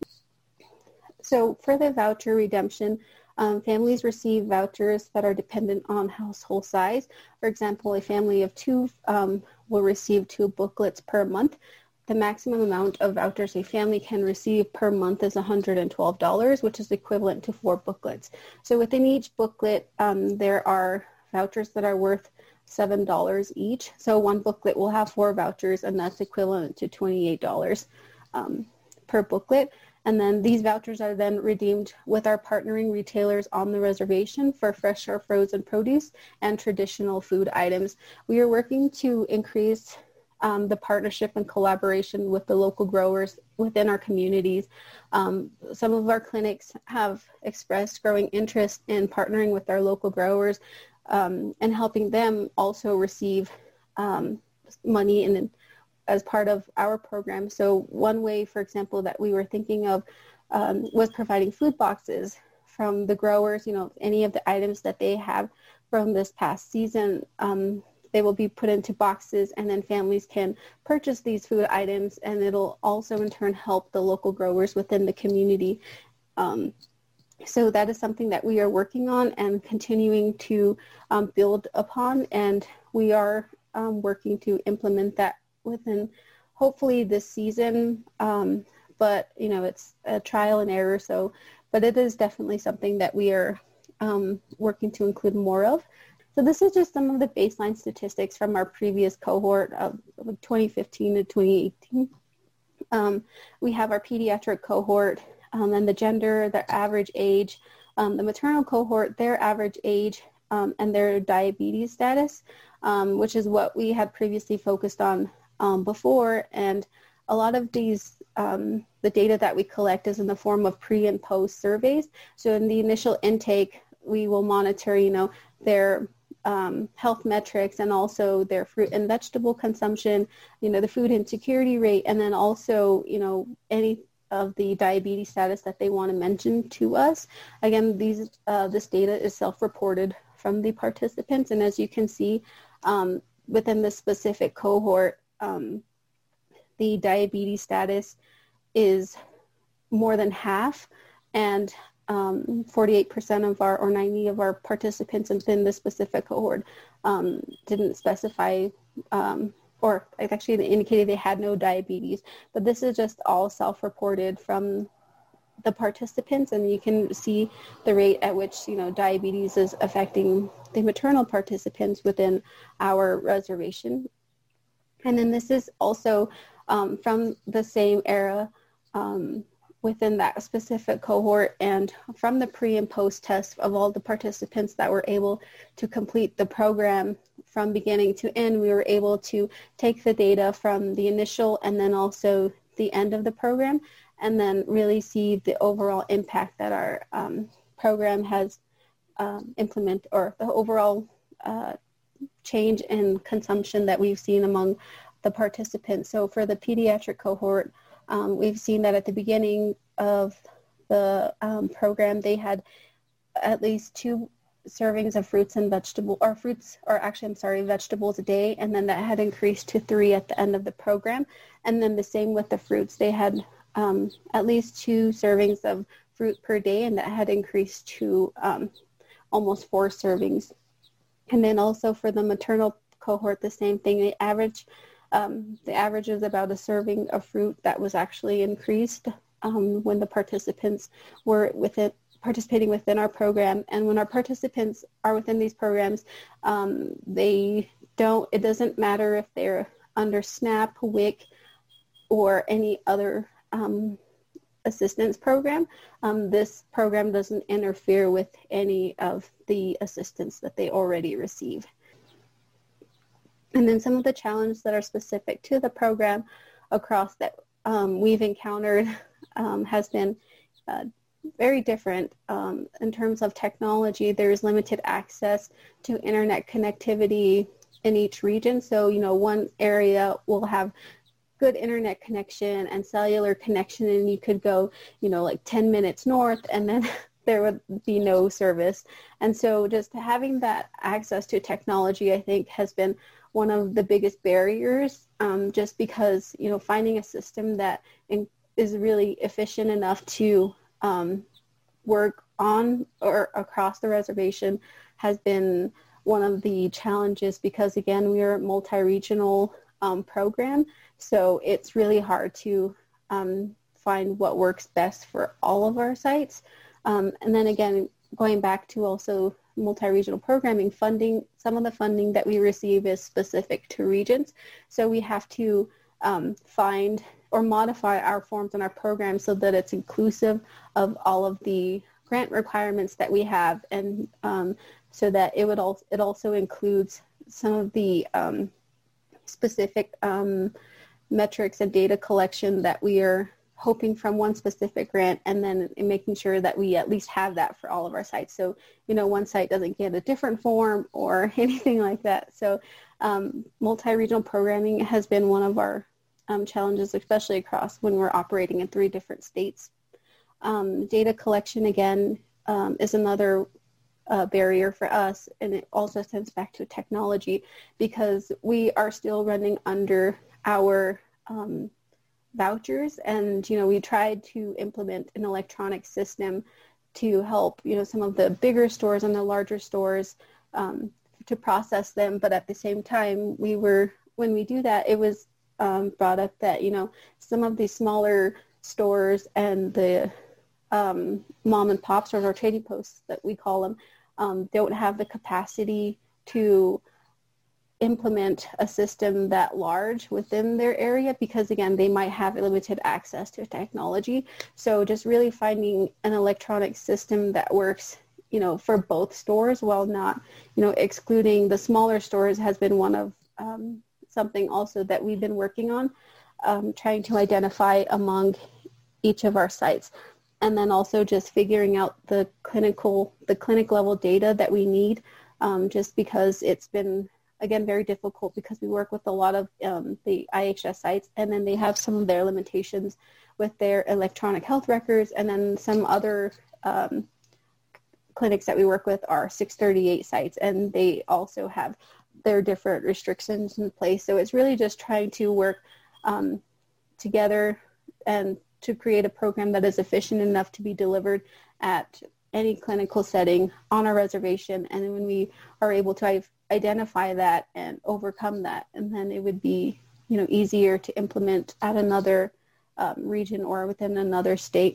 So for the voucher redemption, Um, families receive vouchers that are dependent on household size. For example, a family of two um, will receive two booklets per month. The maximum amount of vouchers a family can receive per month is one hundred twelve dollars, which is equivalent to four booklets. So within each booklet, um, there are vouchers that are worth seven dollars each. So one booklet will have four vouchers, and that's equivalent to twenty-eight dollars um, per booklet. And then these vouchers are then redeemed with our partnering retailers on the reservation for fresh or frozen produce and traditional food items. We are working to increase um, the partnership and collaboration with the local growers within our communities. Um, some of our clinics have expressed growing interest in partnering with our local growers um, and helping them also receive um, money in as part of our program. So one way, for example, that we were thinking of um, was providing food boxes from the growers, you know, any of the items that they have from this past season. Um, they will be put into boxes, and then families can purchase these food items, and it'll also in turn help the local growers within the community. Um, so that is something that we are working on and continuing to um, build upon, and we are um, working to implement that within hopefully this season. Um, but, you know, it's a trial and error, so, but it is definitely something that we are um, working to include more of. So this is just some of the baseline statistics from our previous cohort of twenty fifteen to twenty eighteen. Um, we have our pediatric cohort um, and the gender, their average age, um, the maternal cohort, their average age, um, and their diabetes status, um, which is what we had previously focused on um, before. And a lot of these, um, the data that we collect is in the form of pre and post surveys. So in the initial intake, we will monitor, you know, their um, health metrics and also their fruit and vegetable consumption, you know, the food insecurity rate, and then also, you know, any of the diabetes status that they want to mention to us. Again, these uh, this data is self-reported from the participants, and as you can see, um, within this specific cohort, um, the diabetes status is more than half, and um, forty-eight percent of our, or ninety of our participants within this specific cohort um, didn't specify, um, or actually they indicated they had no diabetes. But this is just all self-reported from the participants, and you can see the rate at which, you know, diabetes is affecting the maternal participants within our reservation. And then this is also um, from the same era um, within that specific cohort, and from the pre and post test of all the participants that were able to complete the program from beginning to end. We were able to take the data from the initial and then also the end of the program, and then really see the overall impact that our um, program has um, implemented, or the overall uh, change in consumption that we've seen among the participants. So for the pediatric cohort, um, we've seen that at the beginning of the um, program, they had at least two servings of fruits and vegetable, or fruits, or actually, I'm sorry, vegetables a day, and then that had increased to three at the end of the program. And then the same with the fruits. They had um, at least two servings of fruit per day, and that had increased to um, almost four servings. And then also for the maternal cohort, the same thing. The average, um, the average is about a serving of fruit that was actually increased um, when the participants were within, participating within our program. And when our participants are within these programs, um, they don't, it doesn't matter if they're under SNAP, W I C, or any other um, assistance program. Um, this program doesn't interfere with any of the assistance that they already receive. And then some of the challenges that are specific to the program across that um, we've encountered um, has been uh, very different. Um, in terms of technology, there is limited access to internet connectivity in each region. So, you know, one area will have good internet connection and cellular connection, and you could go, you know, like ten minutes north, and then there would be no service. And so just having that access to technology, I think, has been one of the biggest barriers, um, just because, you know, finding a system that in, is really efficient enough to um, work on or across the reservation has been one of the challenges, because, again, we are a multi-regional um, program, so it's really hard to um, find what works best for all of our sites. Um, and then, again, going back to also multi-regional programming, funding, some of the funding that we receive is specific to regions. So we have to um, find or modify our forms and our programs so that it's inclusive of all of the grant requirements that we have, and um, so that it would also, it also includes some of the um, specific um, metrics and data collection that we are hoping from one specific grant, and then making sure that we at least have that for all of our sites. So, you know, one site doesn't get a different form or anything like that. So um, multi-regional programming has been one of our um, challenges, especially across when we're operating in three different states. Um, data collection, again, um, is another a barrier for us, and it also stems back to technology because we are still running under our um, vouchers, and you know we tried to implement an electronic system to help you know some of the bigger stores and the larger stores um, to process them, but at the same time we were when we do that it was um, brought up that you know some of these smaller stores and the um, mom and pop stores or trading posts that we call them um, don't have the capacity to implement a system that large within their area because again they might have limited access to technology. So just really finding an electronic system that works you know for both stores while not you know excluding the smaller stores has been one of um, something also that we've been working on, um, trying to identify among each of our sites, and then also just figuring out the clinical the clinic level data that we need, um, just because it's been again, very difficult because we work with a lot of um, the I H S sites, and then they have some of their limitations with their electronic health records, and then some other um, clinics that we work with are six thirty-eight sites, and they also have their different restrictions in place. So it's really just trying to work um, together and to create a program that is efficient enough to be delivered at any clinical setting on a reservation, and then when we are able to identify that and overcome that, and then it would be you know easier to implement at another um, region or within another state.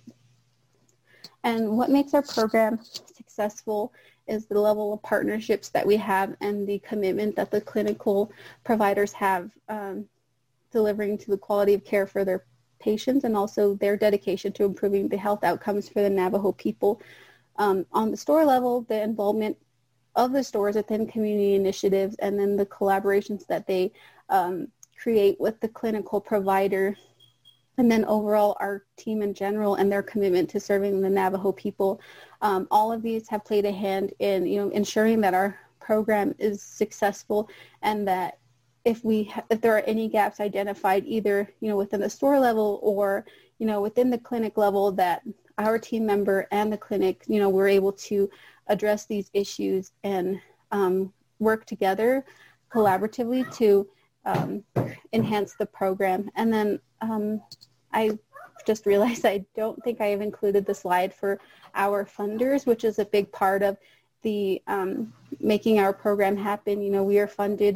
And what makes our program successful is the level of partnerships that we have and the commitment that the clinical providers have um, delivering to the quality of care for their patients, and also their dedication to improving the health outcomes for the Navajo people. Um, on the store level, the involvement of the stores within community initiatives, and then the collaborations that they um, create with the clinical provider, and then overall our team in general and their commitment to serving the Navajo people. Um, all of these have played a hand in you know ensuring that our program is successful, and that if we ha- if there are any gaps identified either you know within the store level or you know within the clinic level, that our team member and the clinic you know we're able to address these issues and um, work together collaboratively to um, enhance the program. And then um, I just realized I don't think I have included the slide for our funders, which is a big part of the um, making our program happen. You know, we are funded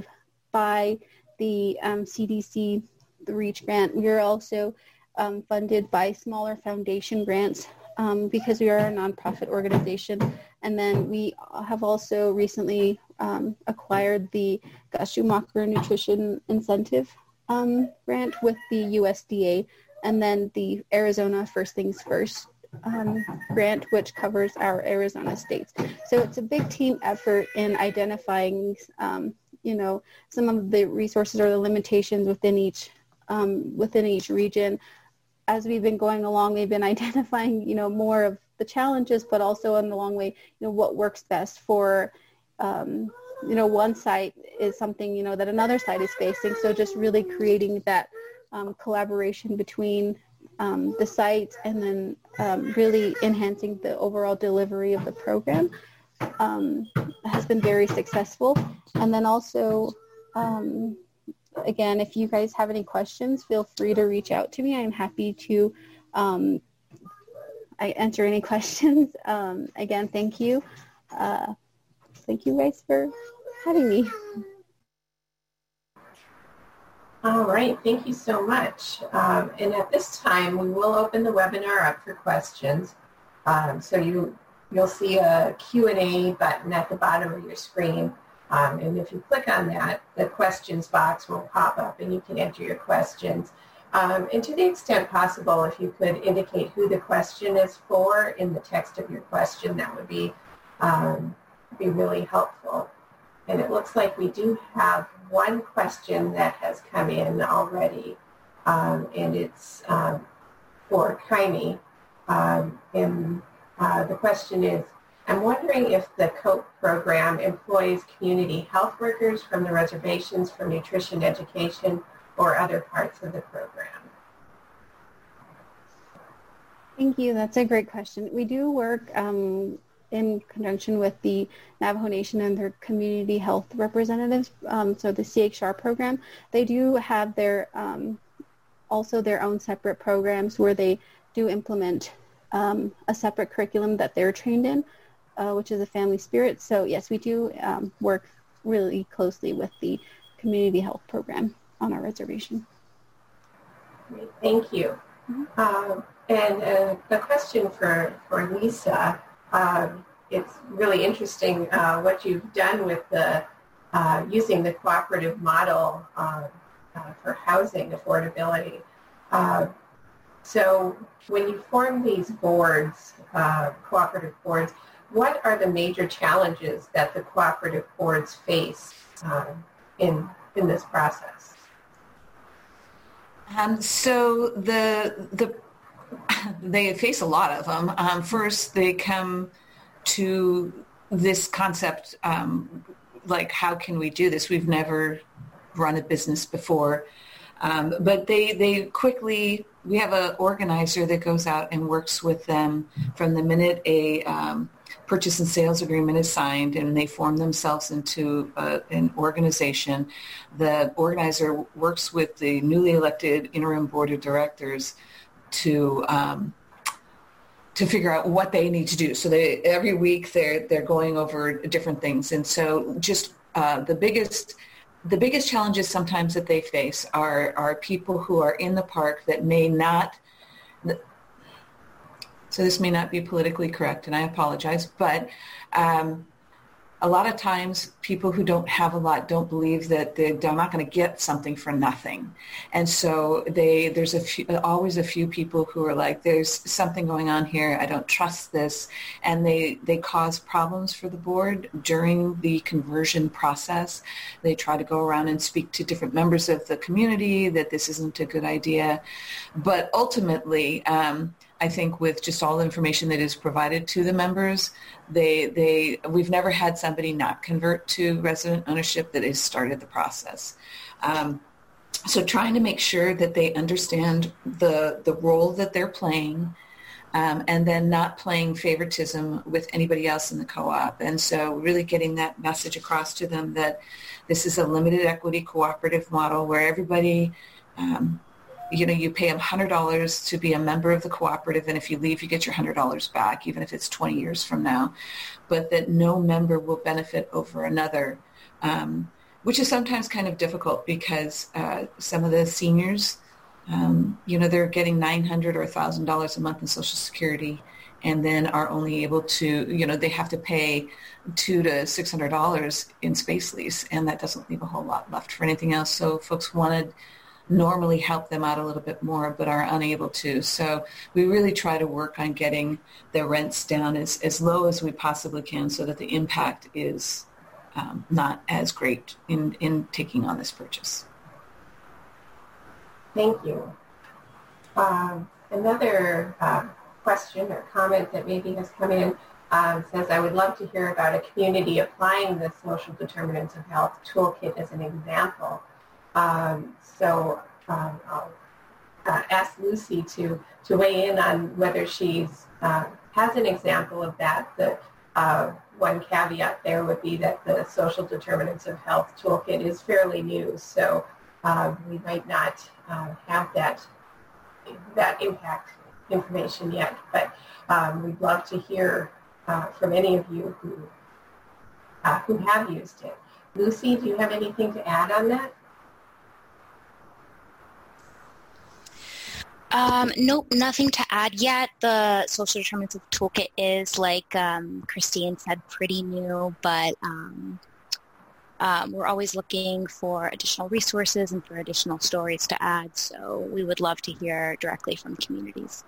by the um, C D C, the REACH grant. We are also um, funded by smaller foundation grants um, because we are a nonprofit organization. And then we have also recently um, acquired the Gashumacher Nutrition Incentive um, grant with the U S D A, and then the Arizona First Things First um, grant, which covers our Arizona states. So it's a big team effort in identifying, um, you know, some of the resources or the limitations within each um, within each region. As we've been going along, we've been identifying, you know, more of the challenges, but also in the long way, you know, what works best for, um, you know, one site is something, you know, that another site is facing. So just really creating that um, collaboration between um, the sites, and then um, really enhancing the overall delivery of the program um, has been very successful. And then also, um, again, if you guys have any questions, feel free to reach out to me. I'm happy to um, I answer any questions. Um, again, thank you. Uh, thank you guys for having me. All right, thank you so much. Um, and at this time, we will open the webinar up for questions. Um, so you, you'll see a Q and A button at the bottom of your screen. Um, and if you click on that, the questions box will pop up and you can enter your questions. Um, and to the extent possible, if you could indicate who the question is for in the text of your question, that would be, um, be really helpful. And it looks like we do have one question that has come in already, um, and it's um, for Kaimi. Um, and uh, the question is, I'm wondering if the COPE program employs community health workers from the reservations for nutrition education or other parts of the program. Thank you. That's a great question. We do work um, in conjunction with the Navajo Nation and their community health representatives, um, so the C H R program, they do have their um, also their own separate programs where they do implement um, a separate curriculum that they're trained in, uh, which is a family spirit. So yes, we do um, work really closely with the community health program on our reservation. Great, thank you. Mm-hmm. Um, and uh, the question for, for Lisa, um, it's really interesting uh, what you've done with the uh, using the cooperative model uh, uh, for housing affordability. Uh, so when you form these boards, uh, cooperative boards, what are the major challenges that the cooperative boards face uh, in in this process? Um, so the the they face a lot of them. Um, first, they come to this concept um, like, how can we do this? We've never run a business before, um, but they they quickly. We have an organizer that goes out and works with them from the minute a um, purchase and sales agreement is signed, and they form themselves into uh, an organization. The organizer works with the newly elected interim board of directors to um, to figure out what they need to do. So they every week they're they're going over different things, and so just uh, the biggest. The biggest challenges sometimes that they face are, are people who are in the park that may not, so this may not be politically correct, and I apologize, but um, a lot of times people who don't have a lot don't believe that they, they're not going to get something for nothing. And so they there's a few, always a few people who are like, there's something going on here, I don't trust this, and they, they cause problems for the board during the conversion process. They try to go around and speak to different members of the community that this isn't a good idea. But ultimately, um, I think with just all the information that is provided to the members, they they we've never had somebody not convert to resident ownership that has started the process. Um, so trying to make sure that they understand the the role that they're playing, um, and then not playing favoritism with anybody else in the co-op. And so really getting that message across to them that this is a limited equity cooperative model where everybody um, you know, you pay one hundred dollars to be a member of the cooperative, and if you leave, you get your one hundred dollars back, even if it's twenty years from now, but that no member will benefit over another, um, which is sometimes kind of difficult because uh, some of the seniors, um, you know, they're getting nine hundred dollars or one thousand dollars a month in Social Security, and then are only able to, you know, they have to pay two to six hundred dollars in space lease, and that doesn't leave a whole lot left for anything else. So folks wanted normally help them out a little bit more, but are unable to. So we really try to work on getting their rents down as, as low as we possibly can so that the impact is um, not as great in, in taking on this purchase. Thank you. Um, another uh, question or comment that maybe has come in um, says, I would love to hear about a community applying the social determinants of health toolkit as an example. Um, so um, I'll uh, ask Lucy to, to weigh in on whether she's uh, has an example of that. The uh, one caveat there would be that the social determinants of health toolkit is fairly new, so uh, we might not uh, have that that impact information yet. But um, we'd love to hear uh, from any of you who uh, who have used it. Lucy, do you have anything to add on that? Um, nope, nothing to add yet. The social determinants of toolkit is, like um, Christine said, pretty new, but um, um, we're always looking for additional resources and for additional stories to add, so we would love to hear directly from communities.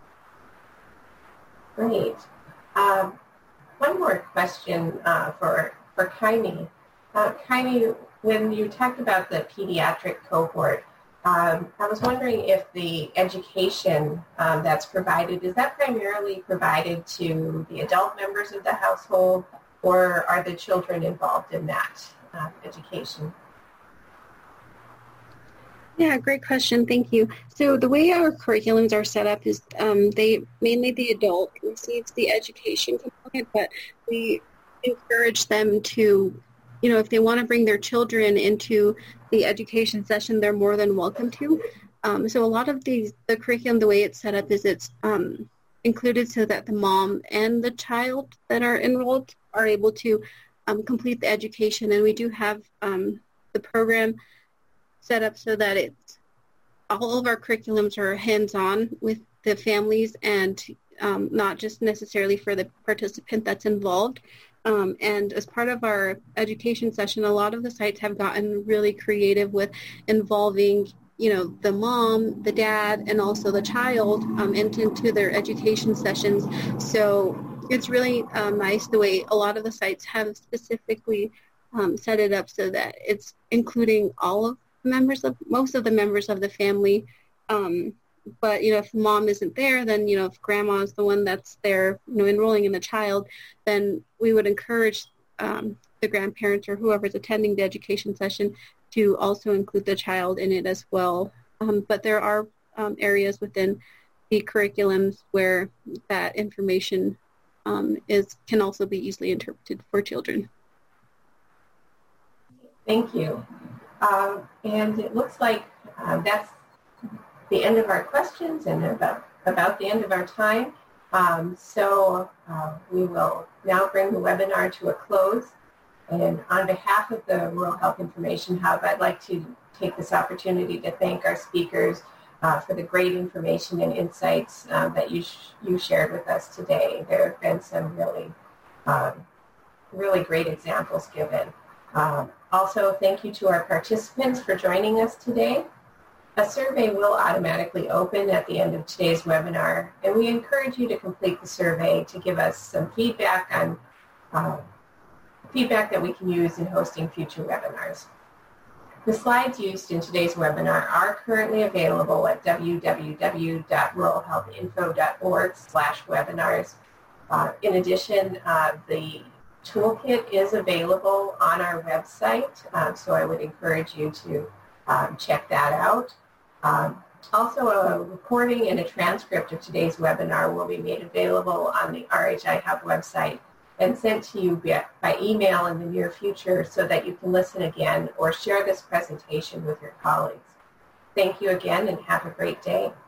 Great. Um, one more question uh, for, for Kaimi. Uh, Kaimi, when you talked about the pediatric cohort, Um, I was wondering if the education um, that's provided, is that primarily provided to the adult members of the household, or are the children involved in that uh, education? Yeah, great question. Thank you. So the way our curriculums are set up is um, they mainly the adult receives the education component, but we encourage them to, you know, if they want to bring their children into the education session, they're more than welcome to. Um, so a lot of these, the curriculum, the way it's set up is it's um, included so that the mom and the child that are enrolled are able to um, complete the education. And we do have um, the program set up so that it's all of our curriculums are hands-on with the families and um, not just necessarily for the participant that's involved. Um, and as part of our education session, a lot of the sites have gotten really creative with involving, you know, the mom, the dad, and also the child um, into, into their education sessions. So it's really um, nice the way a lot of the sites have specifically um, set it up so that it's including all of members of most of the members of the family, um, but you know, if mom isn't there, then you know, if grandma is the one that's there, you know, enrolling in the child, then we would encourage um, the grandparents or whoever's attending the education session to also include the child in it as well. Um, but there are um, areas within the curriculums where that information um, is can also be easily interpreted for children. Thank you. Um, and it looks like uh, that's the end of our questions and about, about the end of our time. Um, so uh, we will now bring the webinar to a close. And on behalf of the Rural Health Information Hub, I'd like to take this opportunity to thank our speakers uh, for the great information and insights uh, that you, sh- you shared with us today. There have been some really, um, really great examples given. Um, Also, thank you to our participants for joining us today. A survey will automatically open at the end of today's webinar, and we encourage you to complete the survey to give us some feedback on uh, feedback that we can use in hosting future webinars. The slides used in today's webinar are currently available at w w w dot rural health info dot org slash webinars. Uh, in addition, uh, the toolkit is available on our website, um, so I would encourage you to um, check that out. Um, also, a recording and a transcript of today's webinar will be made available on the R H I Hub website and sent to you by email in the near future so that you can listen again or share this presentation with your colleagues. Thank you again and have a great day.